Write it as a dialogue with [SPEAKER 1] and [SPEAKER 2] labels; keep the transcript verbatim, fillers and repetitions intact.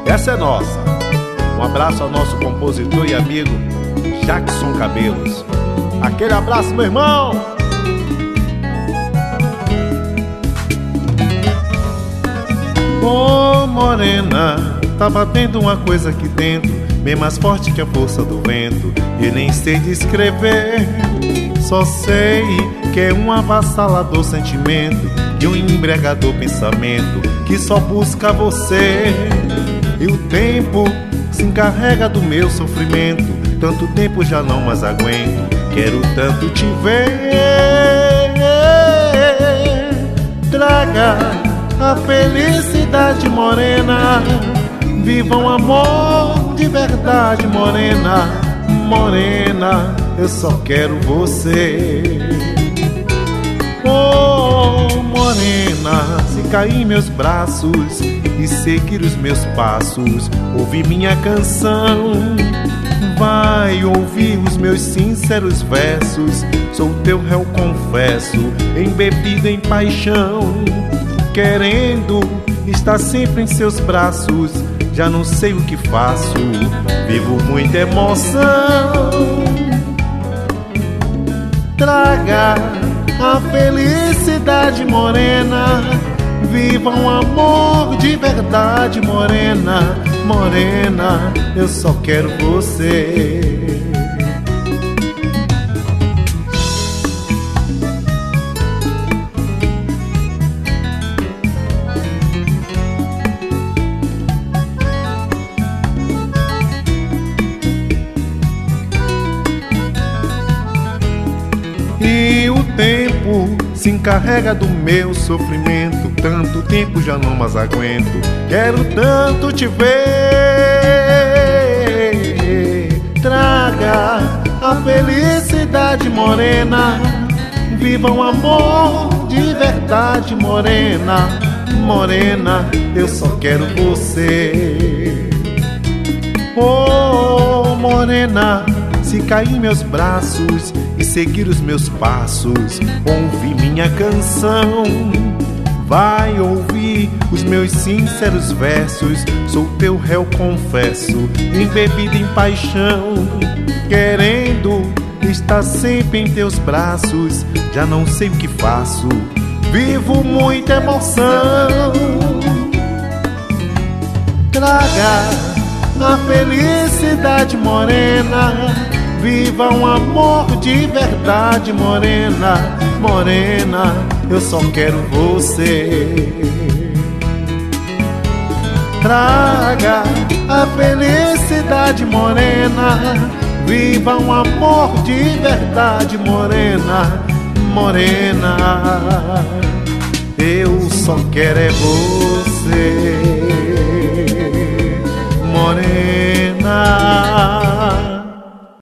[SPEAKER 1] essa é nossa. Um abraço ao nosso compositor e amigo Jackson Cabelos. Aquele abraço, meu irmão! Ô, oh, morena, tá batendo uma coisa aqui dentro, bem mais forte que a força do vento. E nem sei descrever, só sei que é um avassalador sentimento e um embriagador pensamento que só busca você. E o tempo se encarrega do meu sofrimento, tanto tempo já não mais aguento, quero tanto te ver. Traga a felicidade, morena, viva um amor de verdade, morena. Morena, eu só quero você. Oh, morena, se cair em meus braços e seguir os meus passos, ouvir minha canção, vai ouvir os meus sinceros versos. Sou teu réu, confesso, embebido em paixão, querendo estar sempre em seus braços. Já não sei o que faço, vivo muita emoção. Traga a felicidade, morena, viva um amor de verdade, morena. Morena, eu só quero você. E o tempo se encarrega do meu sofrimento, tanto tempo já não mais aguento, quero tanto te ver. Traga a felicidade, morena, viva um amor de verdade, morena. Morena, eu só quero você. Oh, morena, se cair em meus braços e seguir os meus passos, ouvir minha canção, vai ouvir os meus sinceros versos. Sou teu réu, confesso, embebido em paixão, querendo estar sempre em teus braços. Já não sei o que faço, vivo muita emoção. Traga a felicidade, morena, viva um amor de verdade, morena. Morena, eu só quero você. Traga a felicidade, morena, viva um amor de verdade, morena. Morena, eu só quero é você.